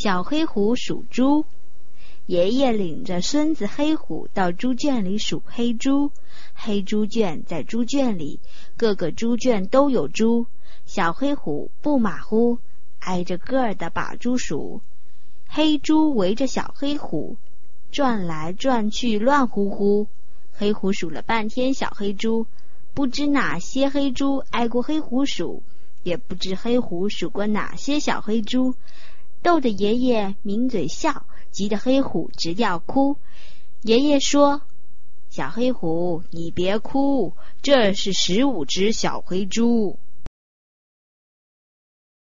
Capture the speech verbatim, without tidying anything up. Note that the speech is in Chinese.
小黑虎数猪。爷爷领着孙子黑虎到猪圈里数黑猪，黑猪圈在猪圈里，各个猪圈都有猪。小黑虎不马虎，挨着个儿的把猪数。黑猪围着小黑虎转来转去，乱乎乎。黑虎数了半天小黑猪，不知哪些黑猪挨过黑虎数，也不知黑虎数过哪些小黑猪，逗得爷爷抿嘴笑，急得黑虎直要哭。爷爷说：小黑虎，你别哭，这是十五只小黑猪。